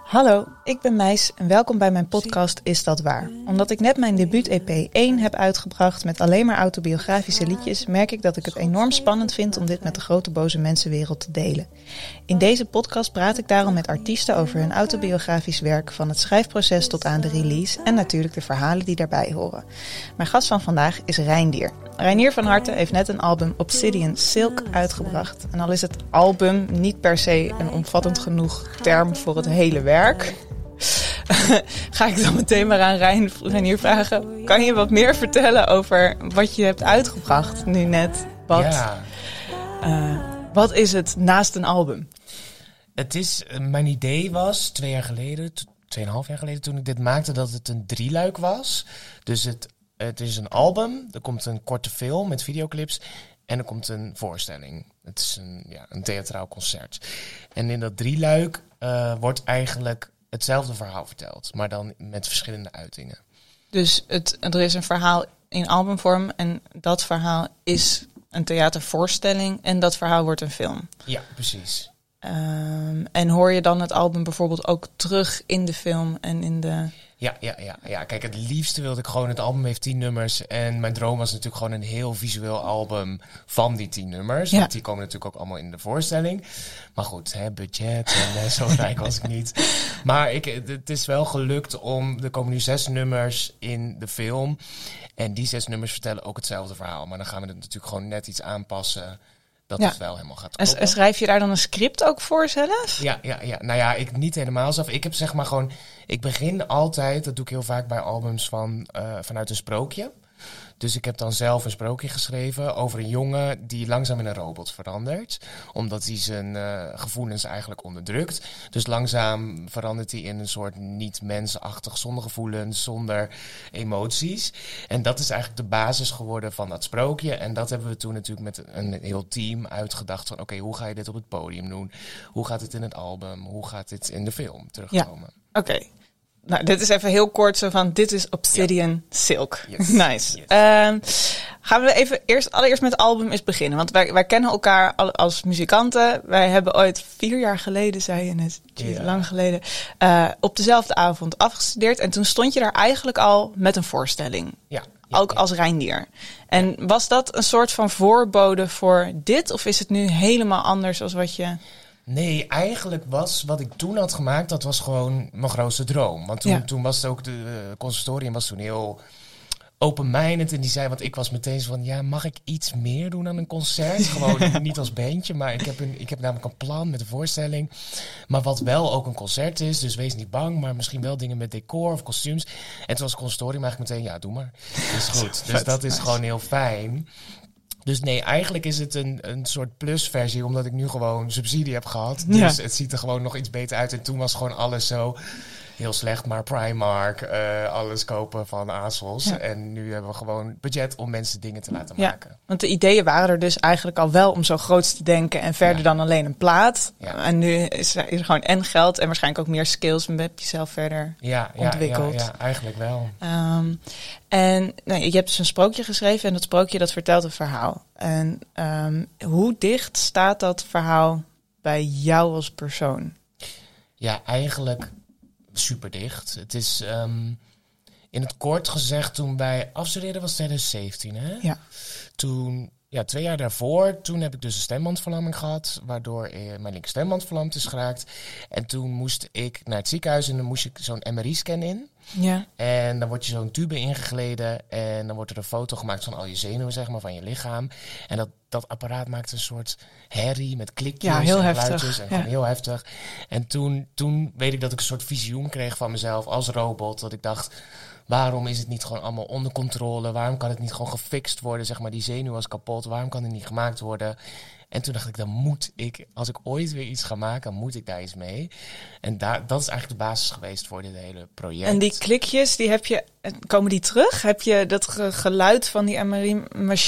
Hallo, ik ben Meis en welkom bij mijn podcast Is Dat Waar? Omdat ik net mijn debuut-EP 1 heb uitgebracht met alleen maar autobiografische liedjes, merk ik dat ik het enorm spannend vind om dit met de grote boze mensenwereld te delen. In deze podcast praat ik daarom met artiesten over hun autobiografisch werk, van het schrijfproces tot aan de release en natuurlijk de verhalen die daarbij horen. Mijn gast van vandaag is Reindier. Reinier van Harten heeft net een album Obsidian Silk uitgebracht. En al is het album niet per se een omvattend genoeg term voor het hele werk, ga ik dan meteen maar aan Reinier vragen. Kan je wat meer vertellen over wat je hebt uitgebracht nu net? Wat is het naast een album? Het is, mijn idee was 2 jaar geleden, 2,5 jaar geleden toen ik dit maakte, dat het een drieluik was. Dus het is een album, er komt een korte film met videoclips en er komt een voorstelling. Het is een theatraal concert. En in dat drieluik wordt eigenlijk hetzelfde verhaal verteld, maar dan met verschillende uitingen. Dus er is een verhaal in albumvorm en dat verhaal is een theatervoorstelling en dat verhaal wordt een film. Ja, precies. En hoor je dan het album bijvoorbeeld ook terug in de film en in de... Ja. Kijk, het liefste wilde ik gewoon... Het album heeft 10 nummers. En mijn droom was natuurlijk gewoon een heel visueel album van die 10 nummers. Ja. Want die komen natuurlijk ook allemaal in de voorstelling. Maar goed, budget en zo rijk was ik niet. Maar het is wel gelukt om... Er komen nu 6 nummers in de film. En die 6 nummers vertellen ook hetzelfde verhaal. Maar dan gaan we het natuurlijk gewoon net iets aanpassen... Dat het wel helemaal gaat kloppen. En schrijf je daar dan een script ook voor zelf? Ja. Nou ja, ik niet helemaal zelf. Ik heb zeg maar gewoon... Ik begin altijd, dat doe ik heel vaak bij albums vanuit een sprookje. Dus ik heb dan zelf een sprookje geschreven over een jongen die langzaam in een robot verandert. Omdat hij zijn gevoelens eigenlijk onderdrukt. Dus langzaam verandert hij in een soort niet-mensachtig, zonder gevoelens, zonder emoties. En dat is eigenlijk de basis geworden van dat sprookje. En dat hebben we toen natuurlijk met een heel team uitgedacht van... Oké, hoe ga je dit op het podium doen? Hoe gaat het in het album? Hoe gaat dit in de film terugkomen? Ja, oké. Nou, dit is even heel kort zo van, dit is Obsidian Silk. Yes. Nice. Yes. Gaan we even allereerst met het album eens beginnen. Want wij kennen elkaar als muzikanten. Wij hebben ooit 4 jaar geleden, zei je net, lang geleden, op dezelfde avond afgestudeerd. En toen stond je daar eigenlijk al met een voorstelling. Ja. Ook als Reindier. En was dat een soort van voorbode voor dit? Of is het nu helemaal anders als wat je... Nee, eigenlijk was wat ik toen had gemaakt, dat was gewoon mijn grootste droom. Want toen was het ook, de conservatorium was toen heel open-minded. En die zei, want ik was meteen zo van, mag ik iets meer doen dan een concert? Gewoon niet als bandje, maar ik heb namelijk een plan met een voorstelling. Maar wat wel ook een concert is, dus wees niet bang, maar misschien wel dingen met decor of kostuums. En toen was het conservatorium eigenlijk meteen, doe maar. Dat is goed. Dus dat is gewoon heel fijn. Dus nee, eigenlijk is het een soort plusversie, omdat ik nu gewoon subsidie heb gehad. Dus het ziet er gewoon nog iets beter uit. En toen was gewoon alles zo heel slecht, maar Primark, alles kopen van ASOS. Ja. En nu hebben we gewoon budget om mensen dingen te laten maken. Want de ideeën waren er dus eigenlijk al wel om zo groot te denken en verder dan alleen een plaat. Ja. En nu is er gewoon en geld en waarschijnlijk ook meer skills en heb je zelf verder ontwikkeld. Ja, eigenlijk wel. En je hebt dus een sprookje geschreven en dat sprookje dat vertelt een verhaal. En hoe dicht staat dat verhaal bij jou als persoon? Ja, eigenlijk super dicht. Het is in het kort gezegd, toen wij afstudeerden was 2017. Hè? Ja. Toen, 2 jaar daarvoor, toen heb ik dus een stembandverlamming gehad, waardoor mijn linker stemband verlamd is geraakt. En toen moest ik naar het ziekenhuis en dan moest ik zo'n MRI-scan in. Ja. En dan word je zo'n tube ingegleden en dan wordt er een foto gemaakt van al je zenuwen, zeg maar, van je lichaam. En dat apparaat maakt een soort herrie met klikjes heel en heftig. geluidjes. En gewoon heel heftig. En toen weet ik dat ik een soort visioen kreeg van mezelf als robot. Dat ik dacht, waarom is het niet gewoon allemaal onder controle? Waarom kan het niet gewoon gefixt worden? Zeg maar, die zenuw was kapot. Waarom kan het niet gemaakt worden? En toen dacht ik, dan moet ik, als ik ooit weer iets ga maken, dan moet ik daar iets mee. En dat is eigenlijk de basis geweest voor dit hele project. En die klikjes, komen die terug? Heb je dat geluid van die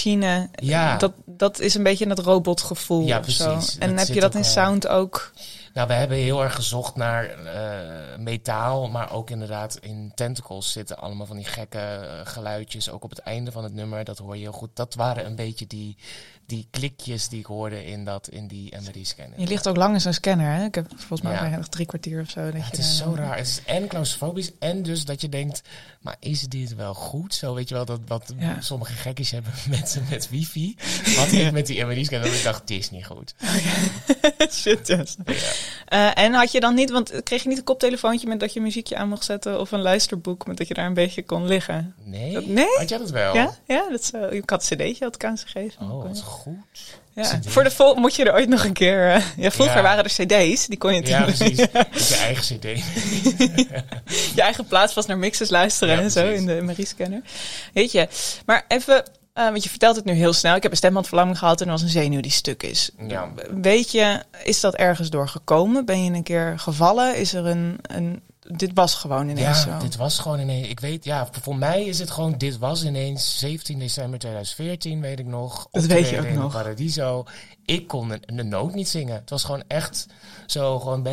MRI-machine? Ja. Dat is een beetje dat robotgevoel. Ja, precies. Zo. En heb je dat in sound ook? Nou, we hebben heel erg gezocht naar metaal, maar ook inderdaad in Tentacles zitten allemaal van die gekke geluidjes. Ook op het einde van het nummer, dat hoor je heel goed. Dat waren een beetje die klikjes die ik hoorde in die MRI-scanner. Je ligt ook lang in zo'n scanner, hè? Ik heb volgens mij nog 3 kwartier of zo. Het is zo raar. Het is en claustrofobisch en dus dat je denkt, maar is dit wel goed? Zo weet je wel, wat sommige gekkies hebben met wifi. Wat ik met die MRI-scanner, dat ik dacht, dit is niet goed. Shit, yes. En had je dan niet, want kreeg je niet een koptelefoontje met dat je muziekje aan mocht zetten of een luisterboek met dat je daar een beetje kon liggen? Nee? Had jij dat wel? Ja, ik had een cd'tje, had ik aan ze gegeven. Oh, wat goed. Ja. Voor de moet je er ooit nog een keer... vroeger waren er cd's, die kon je natuurlijk... Ja, precies. Met je eigen cd. Je eigen plaats was naar mixes luisteren en zo in de MRI-scanner. Weet je, maar even... want je vertelt het nu heel snel. Ik heb een stembandverlamming gehad en er was een zenuw die stuk is. Ja. Weet je, is dat ergens doorgekomen? Ben je een keer gevallen? Is er een dit was gewoon ineens zo? Ja, dit was gewoon ineens. Ik weet, voor mij is het gewoon, dit was ineens 17 december 2014, weet ik nog. Dat weet je ook in nog. Paradiso. Ik kon een noot niet zingen. Het was gewoon echt zo, gewoon...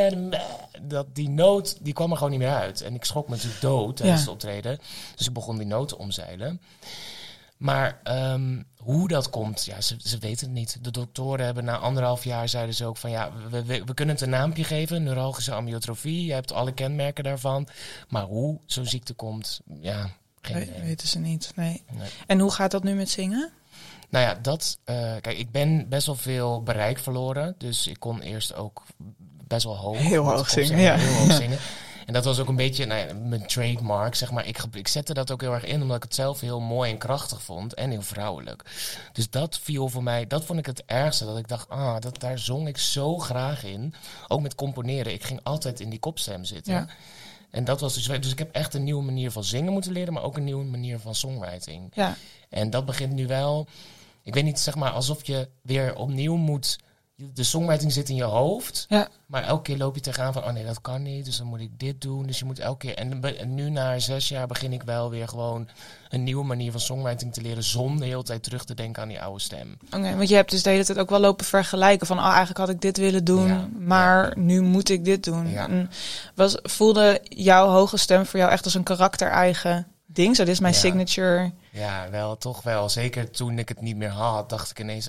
Die noot, die kwam er gewoon niet meer uit. En ik schrok me natuurlijk dood tijdens het optreden. Dus ik begon die noot te omzeilen. Maar hoe dat komt, ze weten het niet. De doktoren hebben na 1,5 jaar zeiden ze ook van we kunnen het een naampje geven, neuralgische amyotrofie. Je hebt alle kenmerken daarvan. Maar hoe zo'n ziekte komt, geen idee. Weten ze niet, nee. En hoe gaat dat nu met zingen? Nou ja, kijk, ik ben best wel veel bereik verloren. Dus ik kon eerst ook best wel hoog. Heel hoog zingen, Heel hoog zingen. En dat was ook een beetje mijn trademark, zeg maar. Ik zette dat ook heel erg in, omdat ik het zelf heel mooi en krachtig vond. En heel vrouwelijk. Dus dat viel voor mij, dat vond ik het ergste. Dat ik dacht, daar zong ik zo graag in. Ook met componeren. Ik ging altijd in die kopstem zitten. Ja. En dat was dus ik heb echt een nieuwe manier van zingen moeten leren, maar ook een nieuwe manier van songwriting. Ja. En dat begint nu wel, ik weet niet, zeg maar, alsof je weer opnieuw moet... De songwriting zit in je hoofd, maar elke keer loop je tegenaan van... nee, dat kan niet, dus dan moet ik dit doen. Dus je moet elke keer... En nu na 6 jaar begin ik wel weer gewoon een nieuwe manier van songwriting te leren... zonder de hele tijd terug te denken aan die oude stem. Oké, want je hebt dus de hele tijd ook wel lopen vergelijken van... eigenlijk had ik dit willen doen, maar nu moet ik dit doen. Ja. Voelde jouw hoge stem voor jou echt als een karakter-eigen ding? Zo, dit is mijn signature. Ja, wel, toch wel. Zeker toen ik het niet meer had, dacht ik ineens...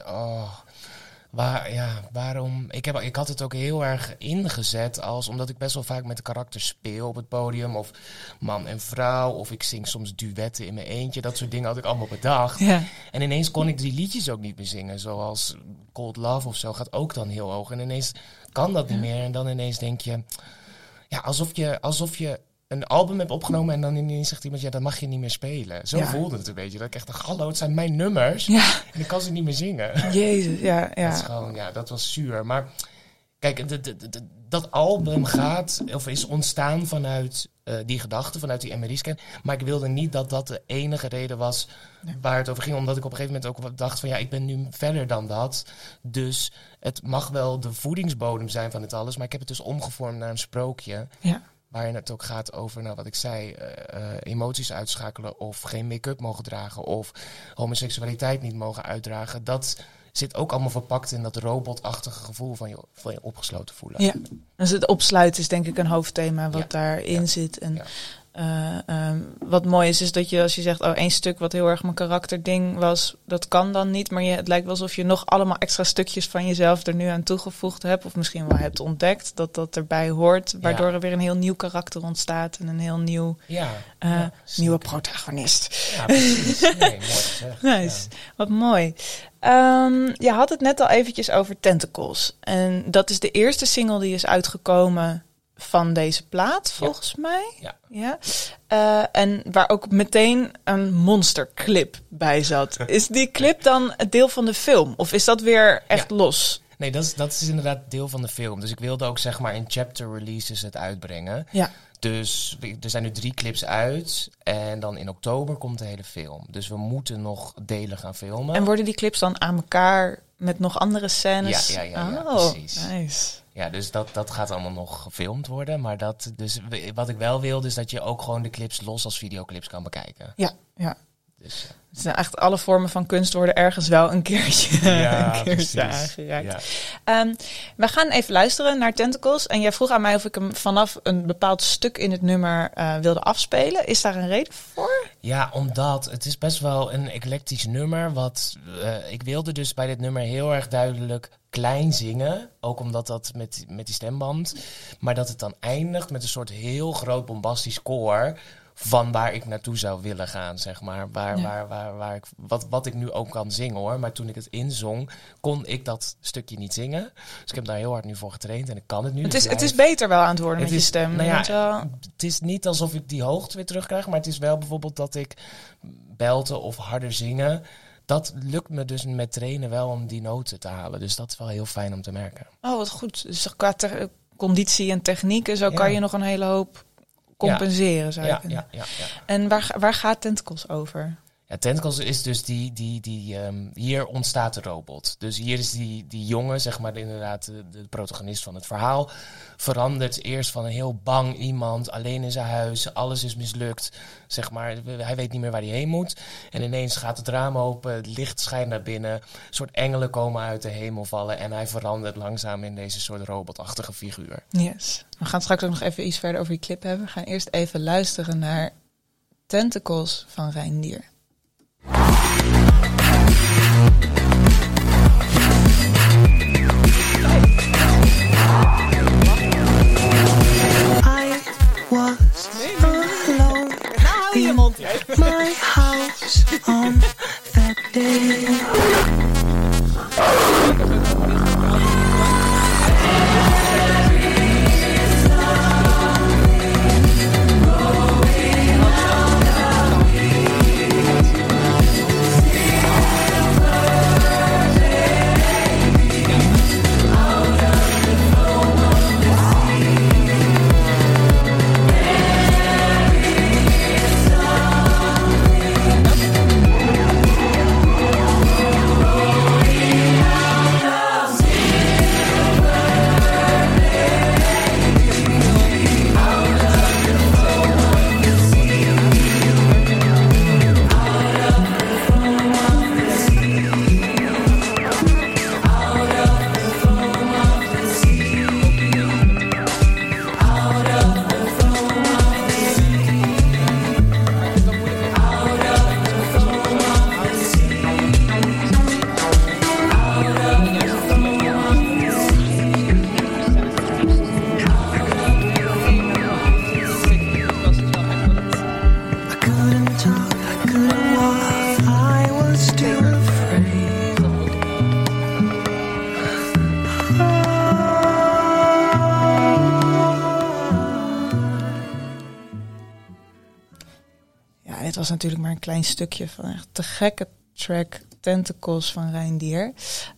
waarom? Ik had het ook heel erg ingezet omdat ik best wel vaak met de karakters speel op het podium. Of man en vrouw. Of ik zing soms duetten in mijn eentje. Dat soort dingen had ik allemaal bedacht. Ja. En ineens kon ik die liedjes ook niet meer zingen. Zoals Cold Love of zo gaat ook dan heel hoog. En ineens kan dat niet meer. En dan ineens denk je... Ja, alsof je een album hebt opgenomen en dan ineens zegt iemand... dat mag je niet meer spelen. Zo voelde het een beetje. Dat ik echt dacht, hallo, het zijn mijn nummers. Ja. En ik kan ze niet meer zingen. Jezus, ja. Dat is gewoon, dat was zuur. Maar kijk, dat album is ontstaan vanuit die gedachte, vanuit die MRI-scan. Maar ik wilde niet dat dat de enige reden was waar het over ging. Omdat ik op een gegeven moment ook dacht van... ik ben nu verder dan dat. Dus het mag wel de voedingsbodem zijn van het alles. Maar ik heb het dus omgevormd naar een sprookje. Ja. Waarin het ook gaat over, wat ik zei, emoties uitschakelen of geen make-up mogen dragen of homoseksualiteit niet mogen uitdragen. Dat zit ook allemaal verpakt in dat robotachtige gevoel van je opgesloten voelen. Ja, dus het opsluiten is denk ik een hoofdthema wat daarin zit. En wat mooi is dat je, als je zegt, één stuk wat heel erg mijn karakterding was, dat kan dan niet. Maar het lijkt wel alsof je nog allemaal extra stukjes van jezelf er nu aan toegevoegd hebt. Of misschien wel hebt ontdekt dat erbij hoort. Waardoor er weer een heel nieuw karakter ontstaat. En een heel nieuw nieuwe protagonist. Ja, precies. Nee, mooi gezegd. Nice. Ja. Wat mooi. Je had het net al eventjes over Tentacles. En dat is de eerste single die is uitgekomen van deze plaat, volgens mij. Ja. En waar ook meteen een monsterclip bij zat. Is die clip dan het deel van de film? Of is dat weer echt los? Nee, dat is inderdaad deel van de film. Dus ik wilde ook zeg maar in chapter releases het uitbrengen. Ja. Dus er zijn nu 3 clips uit. En dan in oktober komt de hele film. Dus we moeten nog delen gaan filmen. En worden die clips dan aan elkaar met nog andere scènes? Ja, precies. Nice. Ja, dus dat gaat allemaal nog gefilmd worden. Maar wat ik wel wilde is dat je ook gewoon de clips los als videoclips kan bekijken. Ja. Dus, het zijn echt alle vormen van kunst worden ergens wel een keertje, aangeraakt. Ja. We gaan even luisteren naar Tentacles. En jij vroeg aan mij of ik hem vanaf een bepaald stuk in het nummer wilde afspelen. Is daar een reden voor? Ja, omdat het is best wel een eclectisch nummer. Ik wilde dus bij dit nummer heel erg duidelijk klein zingen. Ook omdat dat met die stemband. Maar dat het dan eindigt met een soort heel groot bombastisch koor van waar ik naartoe zou willen gaan, zeg maar. Waar ik, wat ik nu ook kan zingen, hoor. Maar toen ik het inzong, kon ik dat stukje niet zingen. Dus ik heb daar heel hard nu voor getraind en ik kan het nu. Het is beter wel aan het worden met je stem. Nou ja, het is niet alsof ik die hoogte weer terugkrijg, maar het is wel bijvoorbeeld dat ik belten of harder zingen. Dat lukt me dus met trainen wel om die noten te halen. Dus dat is wel heel fijn om te merken. Oh, wat goed. Dus qua conditie en techniek en zo kan je nog een hele hoop compenseren, zou je kunnen. Ja. En waar gaat Tentacles over? Ja, Tentacles is dus hier ontstaat de robot. Dus hier is die jongen, zeg maar inderdaad de protagonist van het verhaal, verandert eerst van een heel bang iemand, alleen in zijn huis, alles is mislukt, zeg maar, hij weet niet meer waar hij heen moet. En ineens gaat het raam open, het licht schijnt naar binnen, een soort engelen komen uit de hemel vallen en hij verandert langzaam in deze soort robotachtige figuur. Yes. We gaan straks ook nog even iets verder over die clip hebben. We gaan eerst even luisteren naar Tentacles van Reindier. My house on that day. Dit was natuurlijk maar een klein stukje van echt te gekke track Tentacles van Reindier.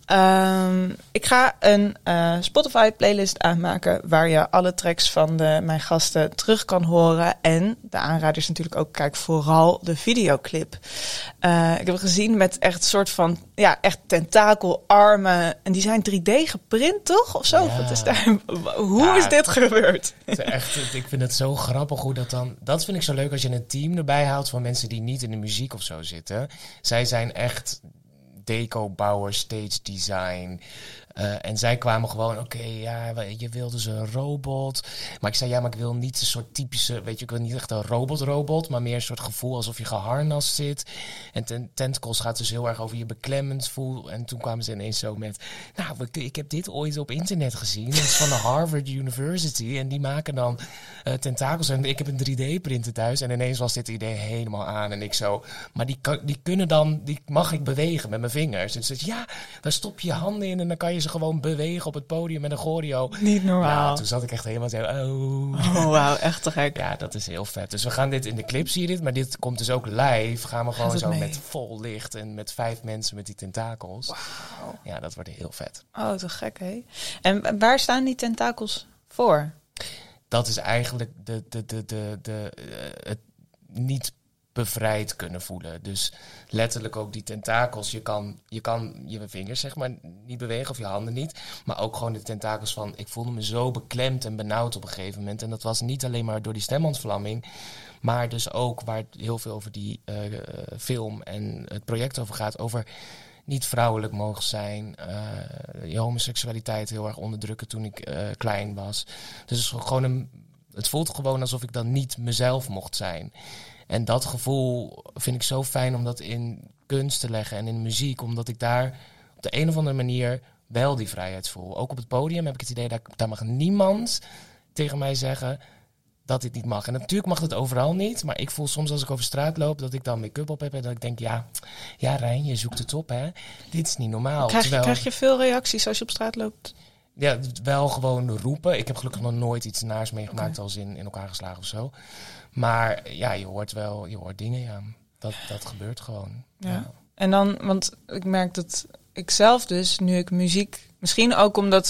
Ik ga een Spotify playlist aanmaken waar je alle tracks van mijn gasten terug kan horen. En de aanrader is natuurlijk ook, kijk vooral de videoclip. Ik heb gezien met echt een soort van, echt tentakelarmen. En die zijn 3D geprint, toch? Of zo? Ja. Wat is daar, hoe is dit gebeurd? Ik vind het zo grappig hoe dat dan. Dat vind ik zo leuk als je een team erbij haalt van mensen die niet in de muziek of zo zitten. Zij zijn echt deco-bouwers, stage design. En zij kwamen gewoon, je wil dus een robot. Maar ik zei, maar ik wil niet een soort typische, ik wil niet echt een robot, maar meer een soort gevoel alsof je geharnast zit. En Tentacles gaat dus heel erg over je beklemmend voel. En toen kwamen ze ineens zo met, ik heb dit ooit op internet gezien. Het is van de Harvard University. En die maken dan tentakels. En ik heb een 3D-printer thuis. En ineens was dit idee helemaal aan. En ik zo, maar die mag ik bewegen met mijn vingers. Dus daar stop je handen in en dan kan je ze gewoon bewegen op het podium met een choreo. Niet normaal. Nou, toen zat ik echt helemaal zo, oh wauw, echt te gek. Ja, dat is heel vet. Dus we gaan dit in de clip, zie je dit, maar dit komt dus ook live. Gaan we gewoon zo met vol licht en met 5 mensen met die tentakels. Wauw. Ja, dat wordt heel vet. Oh, te gek, hè? En waar staan die tentakels voor? Dat is eigenlijk het niet bevrijd kunnen voelen. Dus letterlijk ook die tentakels. Je kan je vingers zeg maar niet bewegen of je handen niet. Maar ook gewoon de tentakels van, ik voelde me zo beklemd en benauwd op een gegeven moment. En dat was niet alleen maar door die stemontvlamming. Maar dus ook waar het heel veel over die film en het project over gaat, over niet vrouwelijk mogen zijn, je homoseksualiteit heel erg onderdrukken toen ik klein was. Dus het voelt gewoon alsof ik dan niet mezelf mocht zijn. En dat gevoel vind ik zo fijn om dat in kunst te leggen en in muziek, omdat ik daar op de een of andere manier wel die vrijheid voel. Ook op het podium heb ik het idee dat daar mag niemand tegen mij zeggen dat dit niet mag. En natuurlijk mag het overal niet, maar ik voel soms als ik over straat loop dat ik dan make-up op heb en dat ik denk, ja Rijn, je zoekt het op, hè. Dit is niet normaal. Krijg je veel reacties als je op straat loopt? Ja, wel gewoon roepen. Ik heb gelukkig nog nooit iets naars meegemaakt als in elkaar geslagen of zo. Maar ja, je hoort dingen, ja. Dat gebeurt gewoon. Ja. En dan, want ik merk dat ik zelf dus, nu ik muziek, misschien ook omdat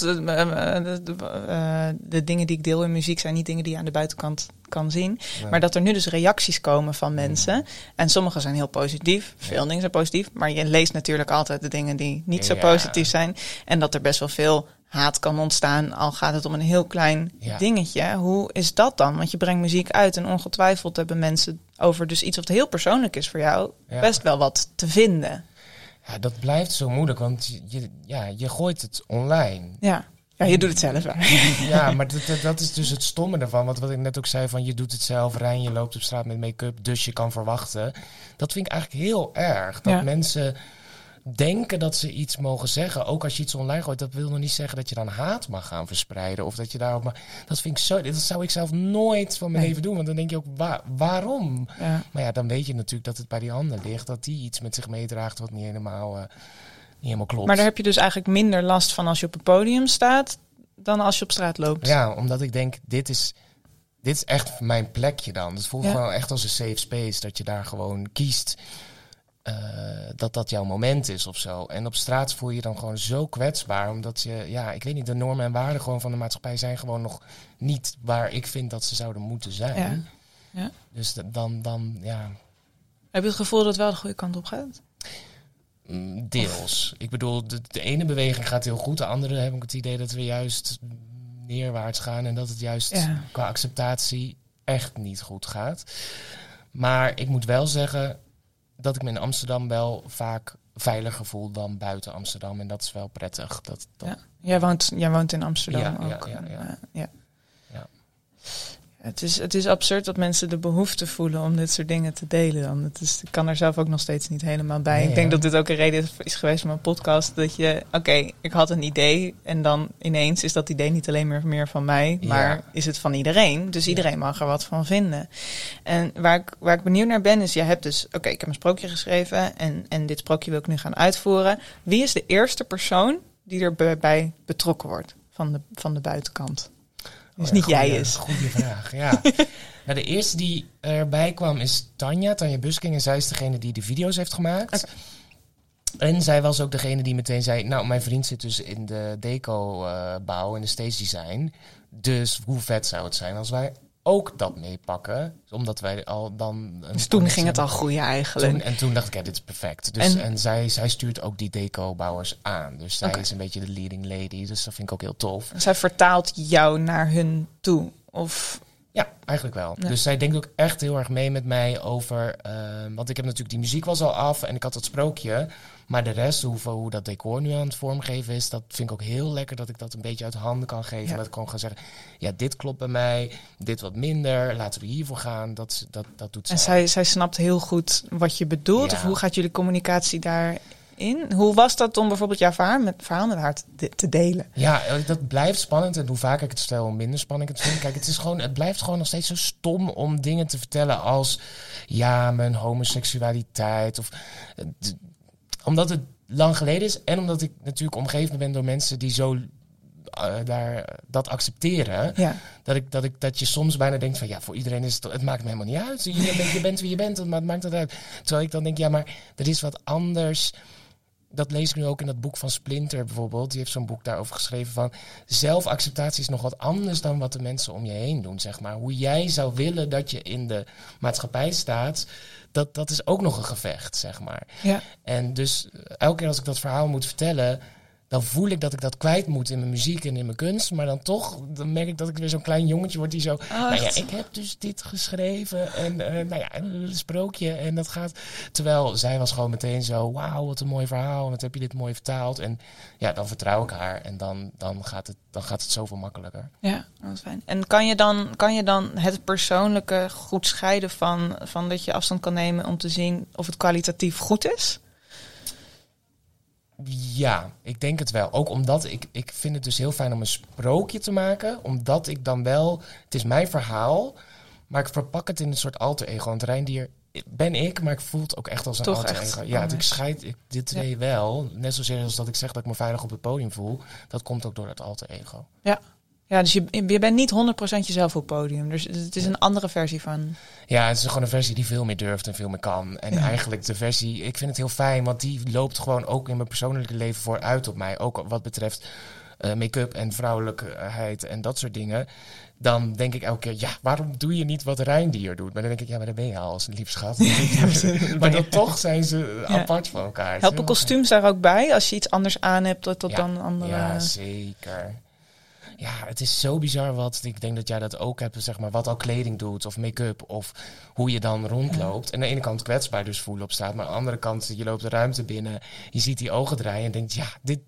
de dingen die ik deel in muziek zijn niet dingen die je aan de buitenkant kan zien. Ja. Maar dat er nu dus reacties komen van mensen. En sommige zijn heel positief. Veel dingen zijn positief. Maar je leest natuurlijk altijd de dingen die niet zo positief zijn. En dat er best wel veel haat kan ontstaan, al gaat het om een heel klein dingetje. Hoe is dat dan? Want je brengt muziek uit en ongetwijfeld hebben mensen over dus iets wat heel persoonlijk is voor jou best wel wat te vinden. Ja, dat blijft zo moeilijk, want je gooit het online. Ja, je doet het zelf. Ja, maar dat is dus het stomme ervan. Wat ik net ook zei, van je doet het zelf, Rijn, je loopt op straat met make-up, dus je kan verwachten. Dat vind ik eigenlijk heel erg. Dat mensen denken dat ze iets mogen zeggen. Ook als je iets online gooit, dat wil nog niet zeggen dat je dan haat mag gaan verspreiden. Of dat je daarop dat vind ik zo. Dat zou ik zelf nooit van mijn leven doen. Want dan denk je ook, waarom? Ja. Maar ja, dan weet je natuurlijk dat het bij die ander ligt. Dat die iets met zich meedraagt wat niet helemaal klopt. Maar daar heb je dus eigenlijk minder last van als je op een podium staat dan als je op straat loopt. Ja, omdat ik denk, dit is echt mijn plekje dan. Het voelt gewoon echt als een safe space. Dat je daar gewoon kiest dat jouw moment is of zo. En op straat voel je dan gewoon zo kwetsbaar. Omdat ik weet niet, de normen en waarden gewoon van de maatschappij zijn gewoon nog niet waar ik vind dat ze zouden moeten zijn. Ja. Dus dan. Heb je het gevoel dat het wel de goede kant op gaat? Deels. Ik bedoel, de ene beweging gaat heel goed. De andere heb ik het idee dat we juist neerwaarts gaan. En dat het juist qua acceptatie echt niet goed gaat. Maar ik moet wel zeggen dat ik me in Amsterdam wel vaak veiliger voel dan buiten Amsterdam. En dat is wel prettig. Ja. Jij woont in Amsterdam ook. Ja. Het is absurd dat mensen de behoefte voelen om dit soort dingen te delen dan. Ik kan er zelf ook nog steeds niet helemaal bij. Nee, ik denk dat dit ook een reden is geweest van mijn podcast. Dat ik had een idee en dan ineens is dat idee niet alleen meer van mij, maar is het van iedereen. Dus iedereen mag er wat van vinden. En waar ik benieuwd naar ben is, jij hebt dus, ik heb een sprookje geschreven en dit sprookje wil ik nu gaan uitvoeren. Wie is de eerste persoon die erbij betrokken wordt van de buitenkant? Dus niet jij is. Goeie vraag, ja. De eerste die erbij kwam is Tanja Busking. En zij is degene die de video's heeft gemaakt. Okay. En zij was ook degene die meteen zei, nou, mijn vriend zit dus in de deco-bouw en de stage design. Dus hoe vet zou het zijn als wij ook dat meepakken, omdat wij al dan. Dus toen ging het al groeien eigenlijk. Toen dacht ik, dit is perfect. Dus, en zij stuurt ook die deco-bouwers aan. Dus zij is een beetje de leading lady. Dus dat vind ik ook heel tof. Zij vertaalt jou naar hun toe? Of? Ja, eigenlijk wel. Ja. Dus zij denkt ook echt heel erg mee met mij over. Want ik heb natuurlijk die muziek was al af en ik had dat sprookje. Maar de rest, hoe dat decor nu aan het vormgeven is, dat vind ik ook heel lekker dat ik dat een beetje uit handen kan geven. En dat ik gewoon ga zeggen, ja, dit klopt bij mij, dit wat minder, laten we hiervoor gaan. Dat doet zij. En zij snapt heel goed wat je bedoelt? Ja. Of hoe gaat jullie communicatie daarin? Hoe was dat om bijvoorbeeld jouw verhaal met haar te delen? Ja, dat blijft spannend. En hoe vaker ik het stel, hoe minder spannend ik het vind. Kijk, het blijft gewoon nog steeds zo stom om dingen te vertellen als, ja, mijn homoseksualiteit of omdat het lang geleden is en omdat ik natuurlijk omgeven ben door mensen die zo dat accepteren. Ja. Dat je soms bijna denkt van, ja, voor iedereen is het maakt me helemaal niet uit. Je bent wie je bent, maar het maakt het uit. Terwijl ik dan denk, ja, maar er is wat anders. Dat lees ik nu ook in dat boek van Splinter bijvoorbeeld. Die heeft zo'n boek daarover geschreven van, zelfacceptatie is nog wat anders dan wat de mensen om je heen doen, zeg maar. Hoe jij zou willen dat je in de maatschappij staat, dat is ook nog een gevecht, zeg maar. Ja. En dus elke keer als ik dat verhaal moet vertellen, dan voel ik dat ik dat kwijt moet in mijn muziek en in mijn kunst. Maar dan toch, dan merk ik dat ik weer zo'n klein jongetje word die zo... ik heb dus dit geschreven en een sprookje en dat gaat... Terwijl zij was gewoon meteen zo, wauw, wat een mooi verhaal. En wat heb je dit mooi vertaald. En ja, dan vertrouw ik haar en dan gaat het zoveel makkelijker. Ja, wat fijn. En kan je dan het persoonlijke goed scheiden van dat je afstand kan nemen om te zien of het kwalitatief goed is? Ja, ik denk het wel. Ook omdat ik vind het dus heel fijn om een sprookje te maken. Omdat ik dan wel... Het is mijn verhaal, maar ik verpak het in een soort alter ego. Want Reindier ben ik, maar ik voel het ook echt als een alter ego. Ja, ik scheid dit twee wel. Net zozeer als dat ik zeg dat ik me veilig op het podium voel. Dat komt ook door het alter ego. Ja, dus je bent niet 100% jezelf op het podium. Dus het is een andere versie van... Ja, het is gewoon een versie die veel meer durft en veel meer kan. En eigenlijk de versie... Ik vind het heel fijn, want die loopt gewoon ook in mijn persoonlijke leven vooruit op mij. Ook wat betreft make-up en vrouwelijkheid en dat soort dingen. Dan denk ik elke keer, waarom doe je niet wat Reindier doet? Maar dan denk ik, maar daar ben je al als een lief schat. Maar dan toch zijn ze apart van elkaar. Helpen kostuums daar ook bij? Als je iets anders aan hebt, dat dan andere... Ja, zeker. Ja, het is zo bizar wat, ik denk dat jij dat ook hebt, zeg maar, wat al kleding doet of make-up of hoe je dan rondloopt. En aan de ene kant kwetsbaar dus voelen op staat, maar aan de andere kant, je loopt de ruimte binnen, je ziet die ogen draaien en denkt,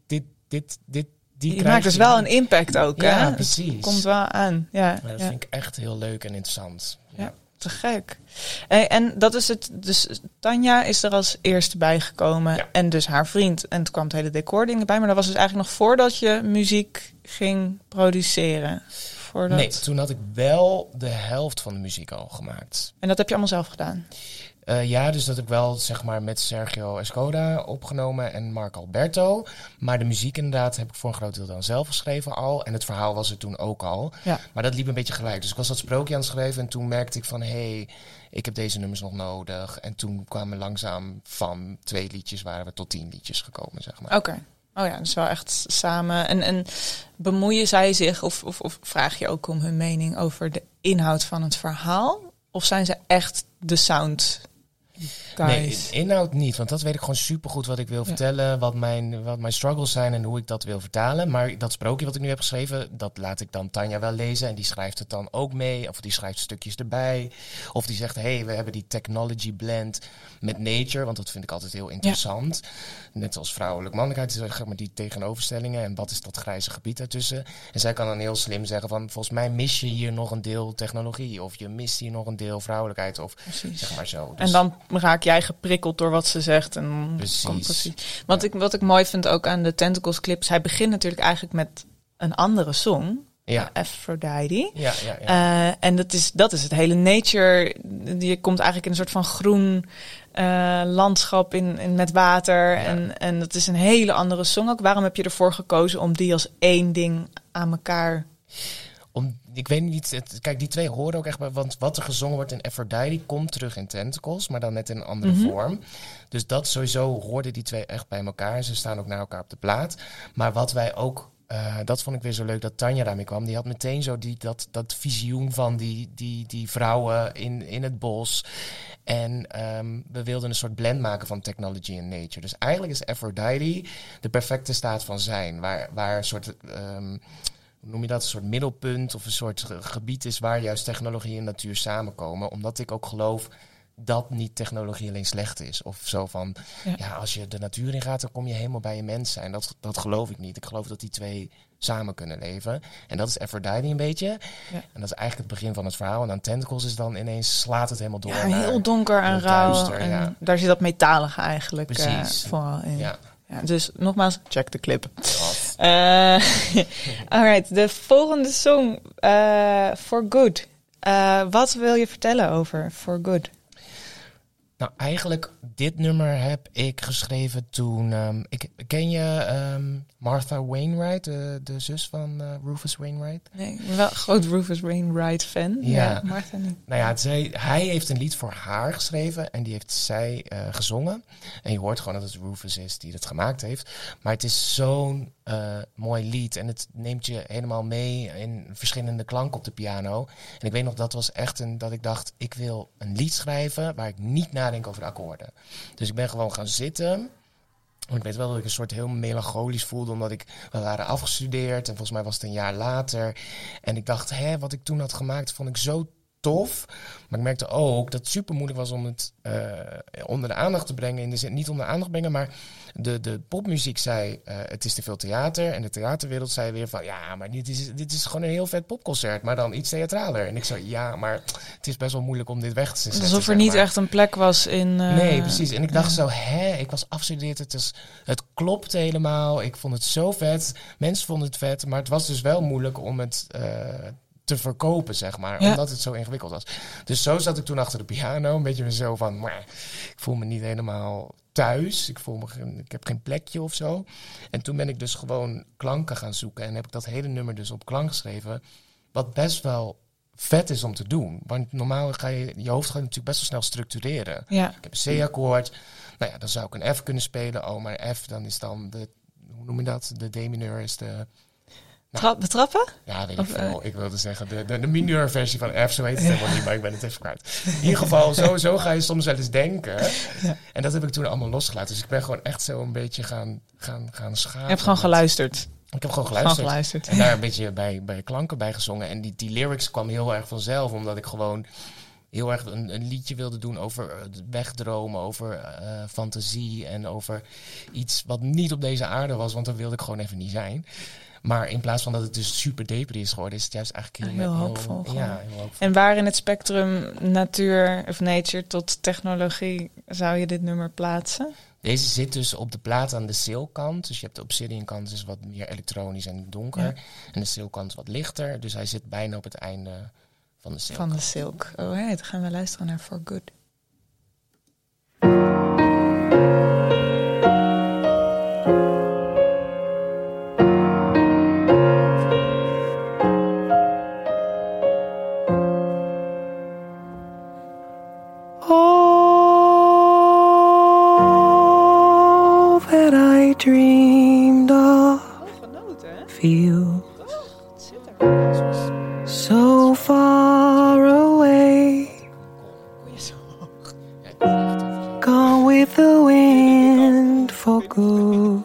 die maakt dus wel een impact ook, hè? Ja, precies. Het komt wel aan. Ja, dat vind ik echt heel leuk en interessant. Ja. Te gek. En dat is het. Dus Tanja is er als eerste bijgekomen. En dus haar vriend. En toen kwam het hele decording erbij. Maar dat was dus eigenlijk nog voordat je muziek ging produceren. Nee, toen had ik wel de helft van de muziek al gemaakt. En dat heb je allemaal zelf gedaan? Dus dat heb ik wel, zeg maar, met Sergio Escoda opgenomen en Marco Alberto. Maar de muziek inderdaad heb ik voor een groot deel dan zelf geschreven al. En het verhaal was er toen ook al. Ja. Maar dat liep een beetje gelijk. Dus ik was dat sprookje aan het schrijven en toen merkte ik van... ik heb deze nummers nog nodig. En toen kwamen langzaam van 2 liedjes waren we tot 10 liedjes gekomen, zeg maar. Oké. Oh ja, dus wel echt samen. En bemoeien zij zich of vraag je ook om hun mening over de inhoud van het verhaal? Of zijn ze echt de sound guys? Nee, inhoud niet. Want dat weet ik gewoon supergoed wat ik wil vertellen. Wat mijn struggles zijn en hoe ik dat wil vertalen. Maar dat sprookje wat ik nu heb geschreven, dat laat ik dan Tanja wel lezen. En die schrijft het dan ook mee. Of die schrijft stukjes erbij. Of die zegt, we hebben die technology blend met nature. Want dat vind ik altijd heel interessant. Ja. Net als vrouwelijk-mannelijkheid, zeg maar die tegenoverstellingen. En wat is dat grijze gebied daartussen? En zij kan dan heel slim zeggen van, volgens mij mis je hier nog een deel technologie. Of je mist hier nog een deel vrouwelijkheid. Of zeg maar zo. Dus... En dan raak jij geprikkeld door wat ze zegt. En precies. Wat ik mooi vind ook aan de Tentacles clips, hij begint natuurlijk eigenlijk met een andere song. Ja. Aphrodite. Ja. En dat is het hele nature. Je komt eigenlijk in een soort van groen landschap in met water. Ja. En dat is een hele andere song ook. Waarom heb je ervoor gekozen om die als één ding aan elkaar... Ik weet niet, kijk, die twee horen ook echt bij, want wat er gezongen wordt in Aphrodite komt terug in Tentacles, maar dan net in een andere vorm. Dus dat sowieso hoorden die twee echt bij elkaar. Ze staan ook naar elkaar op de plaat. Maar wat wij ook, dat vond ik weer zo leuk dat Tanja daarmee kwam. Die had meteen zo dat visioen van die vrouwen in het bos. En we wilden een soort blend maken van technology en nature. Dus eigenlijk is Aphrodite de perfecte staat van zijn, waar een soort... noem je dat, een soort middelpunt of een soort gebied is waar juist technologie en natuur samenkomen. Omdat ik ook geloof dat niet technologie alleen slecht is. Of zo van, als je de natuur in gaat, dan kom je helemaal bij je mens zijn. Dat geloof ik niet. Ik geloof dat die twee samen kunnen leven. En dat is Aphrodite een beetje. Ja. En dat is eigenlijk het begin van het verhaal. En dan Tentacles is dan ineens, slaat het helemaal door. Ja, heel donker en rauw. En daar zit dat metalige eigenlijk vooral in. Ja. Ja, dus nogmaals, check de clip. Alright, de volgende song, For Good. Wat wil je vertellen over For Good? Nou, eigenlijk, dit nummer heb ik geschreven toen... ken je Martha Wainwright, de zus van Rufus Wainwright? Nee, ik ben wel een groot Rufus Wainwright fan. Ja, Martha niet. Nou ja, hij heeft een lied voor haar geschreven en die heeft zij gezongen. En je hoort gewoon dat het Rufus is die het gemaakt heeft. Maar het is zo'n mooi lied en het neemt je helemaal mee in verschillende klanken op de piano. En ik weet nog, dat was echt dat ik dacht, ik wil een lied schrijven waar ik niet nadenk over de akkoorden. Dus ik ben gewoon gaan zitten Ik weet wel dat ik een soort heel melancholisch voelde, omdat we waren afgestudeerd en volgens mij was het een jaar later. En ik dacht, wat ik toen had gemaakt vond ik zo tof. Maar ik merkte ook dat het super moeilijk was om het onder de aandacht te brengen. In de zin, niet onder de aandacht brengen, maar de popmuziek zei, het is te veel theater. En de theaterwereld zei weer van, ja, maar dit is gewoon een heel vet popconcert, maar dan iets theatraler. En ik zei, ja, maar het is best wel moeilijk om dit weg te zetten. Alsof er niet echt een plek was in... Nee, precies. En ik dacht zo, ik was afgestudeerd, het klopte helemaal. Ik vond het zo vet. Mensen vonden het vet, maar het was dus wel moeilijk om het te verkopen, zeg maar. Ja. Omdat het zo ingewikkeld was. Dus zo zat ik toen achter de piano. Een beetje zo van, ik voel me niet helemaal thuis. Ik heb geen plekje of zo. En toen ben ik dus gewoon klanken gaan zoeken. En heb ik dat hele nummer dus op klank geschreven. Wat best wel vet is om te doen. Want normaal je hoofd gaat natuurlijk best wel snel structureren. Ja. Ik heb een C-akkoord. Nou ja, dan zou ik een F kunnen spelen. Oh, maar F, dan is dan de... Hoe noem je dat? De D-mineur is de... Betrappen? Ja, weet ik veel. Ik wilde zeggen, de mineur versie van F, zo heet het helemaal niet, maar ik ben het even kwijt. In ieder geval, zo ga je soms wel eens denken. Ja. En dat heb ik toen allemaal losgelaten. Dus ik ben gewoon echt zo een beetje gaan schaken. Je hebt gewoon geluisterd? Ik heb gewoon geluisterd. En daar een beetje bij klanken bij gezongen. En die lyrics kwam heel erg vanzelf, omdat ik gewoon heel erg een liedje wilde doen over wegdromen, over fantasie en over iets wat niet op deze aarde was, want daar wilde ik gewoon even niet zijn. Maar in plaats van dat het dus super depri is geworden, is het juist eigenlijk heel hoopvol. Heel hoopvol. En waar in het spectrum natuur of nature tot technologie zou je dit nummer plaatsen? Deze zit dus op de plaat aan de Silk-kant. Dus je hebt de Obsidian-kant, dus wat meer elektronisch en donker. Ja. En de Silk-kant wat lichter. Dus hij zit bijna op het einde van de Silk. Van de Silk. Oh, dan gaan we luisteren naar For Good. Dreamed of feel so far away, gone with the wind for good.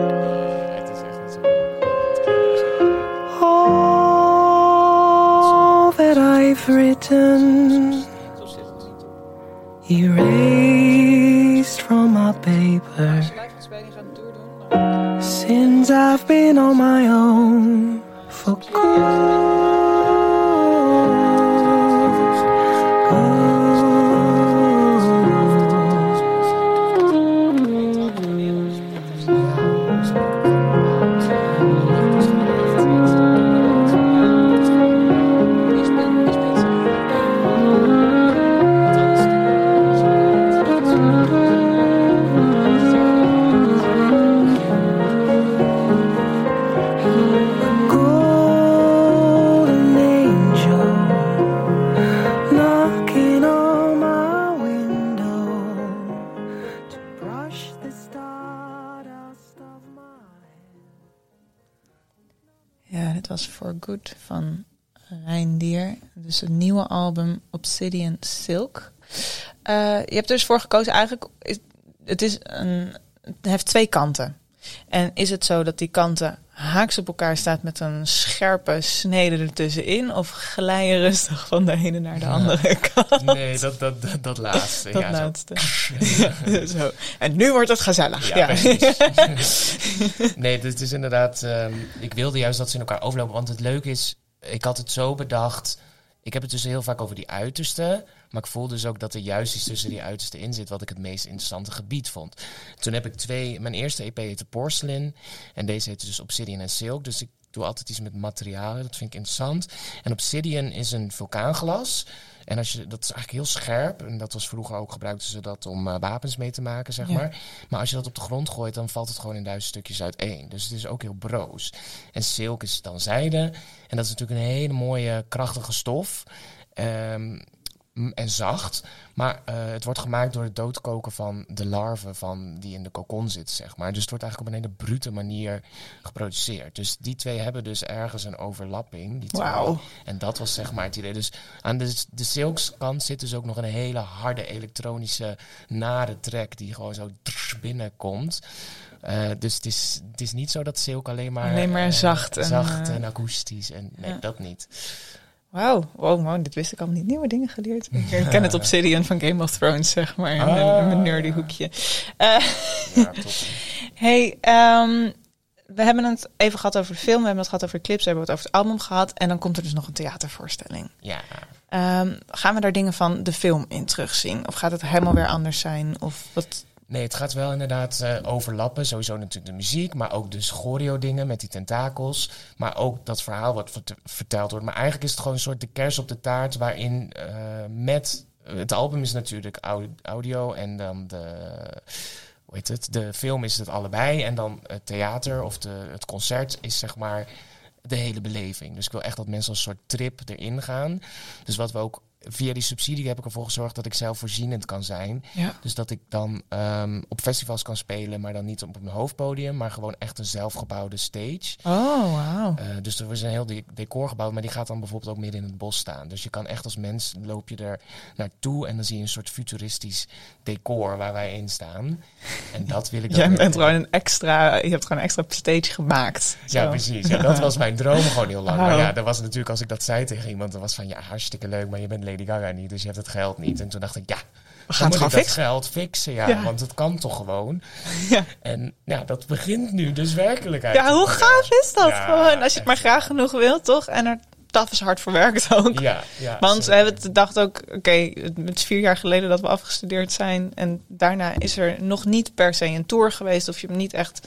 All that I've written erased from my paper. Since I've been on my own for good. For Good van Reindier. Dus het nieuwe album Obsidian Silk. Je hebt er dus voor gekozen eigenlijk... Het heeft twee kanten. En is het zo dat die kanten haaks op elkaar staat met een scherpe snede ertussenin? Of glij je rustig van de ene naar de andere kant? Nee, dat laatste. Dat laatste. Zo. En nu wordt het gezellig. Ja. Precies. Nee, het is inderdaad... ik wilde juist dat ze in elkaar overlopen. Want het leuke is, ik had het zo bedacht... Ik heb het dus heel vaak over die uitersten. Maar ik voel dus ook dat er juist iets tussen die uitersten in zit... wat ik het meest interessante gebied vond. Toen heb ik mijn eerste EP heette Porcelain. En deze heette dus Obsidian en Silk. Dus ik doe altijd iets met materialen. Dat vind ik interessant. En Obsidian is een vulkaanglas. En dat is eigenlijk heel scherp. En dat was vroeger ook, gebruikten ze dat om wapens mee te maken, zeg maar. Maar als je dat op de grond gooit, dan valt het gewoon in 1000 stukjes uiteen. Dus het is ook heel broos. En Silk is dan zijde. En dat is natuurlijk een hele mooie, krachtige stof. En zacht. Maar het wordt gemaakt door het doodkoken van de larven die in de kokon zitten, zeg maar. Dus het wordt eigenlijk op een hele brute manier geproduceerd. Dus die twee hebben dus ergens een overlapping. Wauw. En dat was zeg maar het idee. Dus aan de Silkskant zit dus ook nog een hele harde elektronische nare track die gewoon zo binnenkomt. Dus het is niet zo dat Silk alleen maar zacht en akoestisch. En nee, dat niet. Wauw, wow, dit wist ik allemaal niet. Nieuwe dingen geleerd. Ik ken het Obsidian van Game of Thrones, zeg maar. Mijn nerdy hoekje. Top. Hey, we hebben het even gehad over de film. We hebben het gehad over de clips. We hebben het over het album gehad. En dan komt er dus nog een theatervoorstelling. Ja. Gaan we daar dingen van de film in terugzien? Of gaat het helemaal weer anders zijn? Of wat... Nee, het gaat wel inderdaad overlappen. Sowieso natuurlijk de muziek, maar ook de choreo dingen met die tentakels. Maar ook dat verhaal wat verteld wordt. Maar eigenlijk is het gewoon een soort de kers op de taart waarin met... Het album is natuurlijk audio en dan de film is het allebei. En dan het theater of het concert is zeg maar de hele beleving. Dus ik wil echt dat mensen als een soort trip erin gaan. Dus wat we ook... Via die subsidie heb ik ervoor gezorgd dat ik zelfvoorzienend kan zijn. Ja. Dus dat ik dan op festivals kan spelen, maar dan niet op een hoofdpodium, maar gewoon echt een zelfgebouwde stage. Oh, wauw. Dus er is een heel decor gebouwd, maar die gaat dan bijvoorbeeld ook midden in het bos staan. Dus je kan echt als mens, loop je er naartoe en dan zie je een soort futuristisch decor waar wij in staan. En dat wil ik dan... Je hebt gewoon een extra stage gemaakt. Zo. Ja, precies. En dat was mijn droom gewoon heel lang. Maar ja, dat was natuurlijk, als ik dat zei tegen iemand, dan was van, ja, hartstikke leuk, maar je bent Lady Gaga niet, dus je hebt het geld niet. En toen dacht ik, we gaan moet ik dat geld fixen, ja, want het kan toch gewoon. Ja. En ja, dat begint nu dus werkelijk. Ja, hoe gaaf is dat? Ja, gewoon, als je het maar graag genoeg wilt, toch? En er taf is hard voor werkt ook. Ja, want we hebben het dacht ook, het is 4 jaar geleden dat we afgestudeerd zijn. En daarna is er nog niet per se een tour geweest. Of je hebt niet echt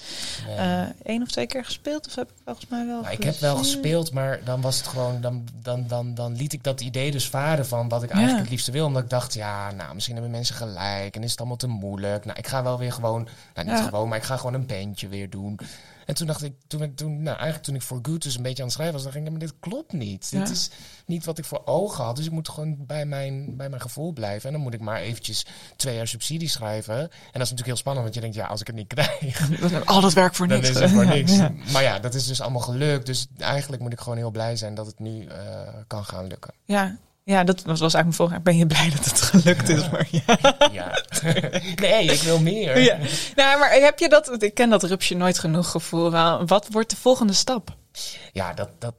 1 of 2 keer gespeeld. Of heb ik volgens mij wel ik heb wel gespeeld, maar dan was het gewoon... Dan liet ik dat idee dus varen van wat ik eigenlijk het liefste wil. Omdat ik dacht, misschien hebben mensen gelijk. En is het allemaal te moeilijk. Nou, ik ga wel weer gewoon... maar ik ga gewoon een bandje weer doen. En toen dacht ik, toen ik For Good dus een beetje aan het schrijven was, dacht ik, maar dit klopt niet. Ja. Dit is niet wat ik voor ogen had. Dus ik moet gewoon bij mijn gevoel blijven. En dan moet ik maar eventjes 2 jaar subsidie schrijven. En dat is natuurlijk heel spannend, want je denkt, als ik het niet krijg... Al dat werk voor niks. Dan is het voor niks. Ja. Maar dat is dus allemaal gelukt. Dus eigenlijk moet ik gewoon heel blij zijn dat het nu kan gaan lukken. Ja, dat was eigenlijk mijn volgende. Ben je blij dat het gelukt is? Maar ja. Nee, ik wil meer. Ja. Nou, maar heb je dat... Ik ken dat rupsje nooit genoeg gevoel. Wat wordt de volgende stap? Ja,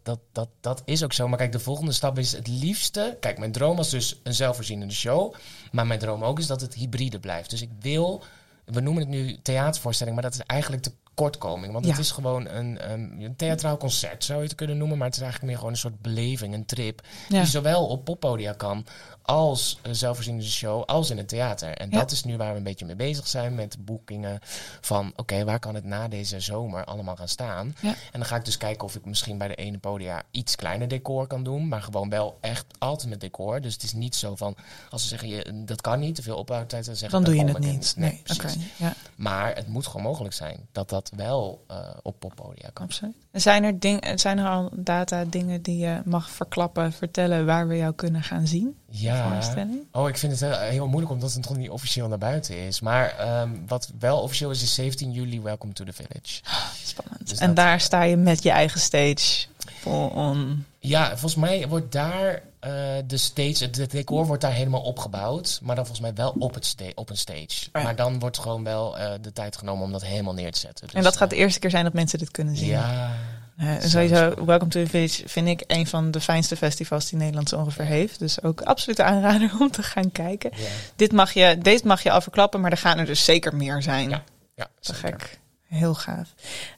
dat is ook zo. Maar kijk, de volgende stap is het liefste... Kijk, mijn droom was dus een zelfvoorzienende show. Maar mijn droom ook is dat het hybride blijft. Dus ik wil... We noemen het nu theatervoorstelling, maar dat is eigenlijk te kortkoming. Want het is gewoon een theatraal concert, zou je het kunnen noemen. Maar het is eigenlijk meer gewoon een soort beleving, een trip. Die zowel op poppodia kan als een zelfvoorzienende show, als in het theater. En dat is nu waar we een beetje mee bezig zijn met boekingen van waar kan het na deze zomer allemaal gaan staan? Ja. En dan ga ik dus kijken of ik misschien bij de ene podia iets kleiner decor kan doen, maar gewoon wel echt altijd met decor. Dus het is niet zo van, als ze zeggen, dat kan niet, te veel opbouwtijd, dan zeggen dan doe je het niet. Nee, precies. Ja. Maar het moet gewoon mogelijk zijn dat dat wel op poppodia kan. Absoluut. Zijn er al dingen die je mag vertellen waar we jou kunnen gaan zien? Ja. Ik vind het heel moeilijk omdat het nog niet officieel naar buiten is. Maar wat wel officieel is 17 juli Welcome to the Village. Spannend. Dus en daar sta je met je eigen stage on. Ja, volgens mij wordt daar de stage, het decor wordt daar helemaal opgebouwd. Maar dan volgens mij wel op een stage. Maar dan wordt gewoon wel de tijd genomen om dat helemaal neer te zetten. Dus, en dat gaat de eerste keer zijn dat mensen dit kunnen zien. Ja. Sowieso, Welcome to the Village vind ik een van de fijnste festivals die Nederland zo ongeveer heeft. Dus ook absoluut aanrader om te gaan kijken. Ja. Deze mag je al verklappen, maar er gaan er dus zeker meer zijn. Ja, te gek. Heel gaaf.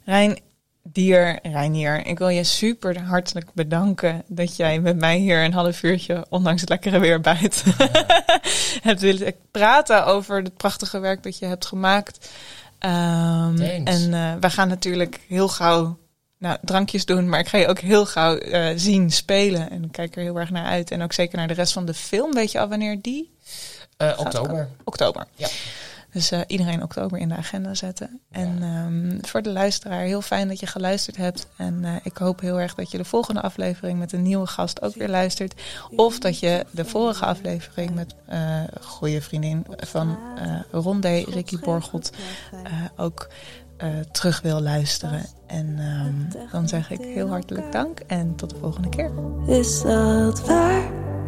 Reinier, ik wil je super hartelijk bedanken dat jij met mij hier een half uurtje, ondanks het lekkere weer buiten, hebt willen praten over het prachtige werk dat je hebt gemaakt. En we gaan natuurlijk heel gauw drankjes doen, maar ik ga je ook heel gauw zien spelen. En ik kijk er heel erg naar uit. En ook zeker naar de rest van de film. Weet je al wanneer die? Oktober. Ja. Dus iedereen oktober in de agenda zetten. Ja. En voor de luisteraar, heel fijn dat je geluisterd hebt. En ik hoop heel erg dat je de volgende aflevering met een nieuwe gast ook weer luistert. Of dat je de vorige aflevering met goede vriendin van Rondé, Ricky Borgelt, ook terug wil luisteren. En dan zeg ik heel hartelijk dank en tot de volgende keer. Is dat waar?